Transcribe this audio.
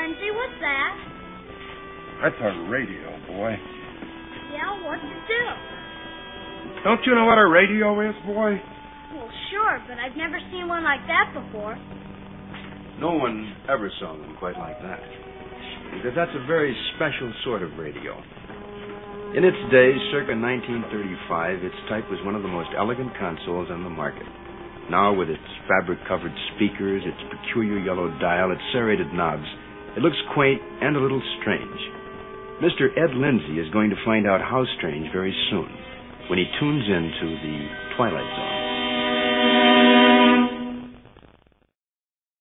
Lindsay, what's that? That's a radio, boy. Yeah, what's it do? Don't you know what a radio is, boy? Well, sure, but I've never seen one like that before. No one ever saw one quite like that. Because that's a very special sort of radio. In its day, circa 1935, its type was one of the most elegant consoles on the market. Now, with its fabric-covered speakers, its peculiar yellow dial, its serrated knobs, it looks quaint and a little strange. Mr. Ed Lindsay is going to find out how strange very soon when he tunes in to the Twilight Zone.